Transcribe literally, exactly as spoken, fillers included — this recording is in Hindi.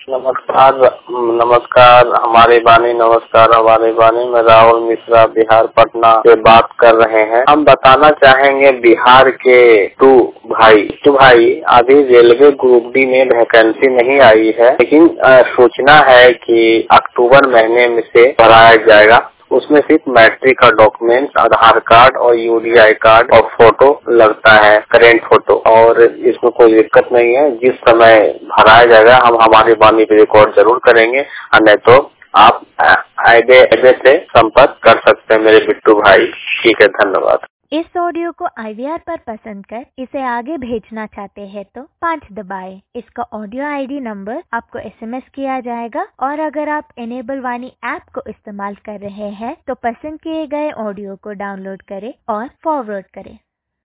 नमस्कार नमस्कार हमारे बानी नमस्कार हमारे बानी में राहुल मिश्रा बिहार पटना से बात कर रहे हैं। हम बताना चाहेंगे बिहार के टू भाई टू भाई अभी रेलवे ग्रुप डी में वैकेंसी नहीं आई है, लेकिन सूचना है कि अक्टूबर महीने में से भराया जाएगा। उसमें सिर्फ मैट्रिक का डॉक्यूमेंट्स, आधार कार्ड और यूडीआई कार्ड और फोटो लगता है, करेंट फोटो, और इसमें कोई दिक्कत नहीं है। जिस समय भराया जाएगा हम हमारी बानी पे रिकॉर्ड जरूर करेंगे, और नहीं तो आप आईबे से संपर्क कर सकते हैं मेरे बिट्टू भाई। ठीक है, धन्यवाद। इस ऑडियो को आई वी आर पर पसंद कर इसे आगे भेजना चाहते हैं तो पाँच दबाएं। इसका ऑडियो आई डी नंबर आपको एस एम एस किया जाएगा, और अगर आप इनेबल वाणी ऐप को इस्तेमाल कर रहे हैं तो पसंद किए गए ऑडियो को डाउनलोड करें और फॉरवर्ड करें।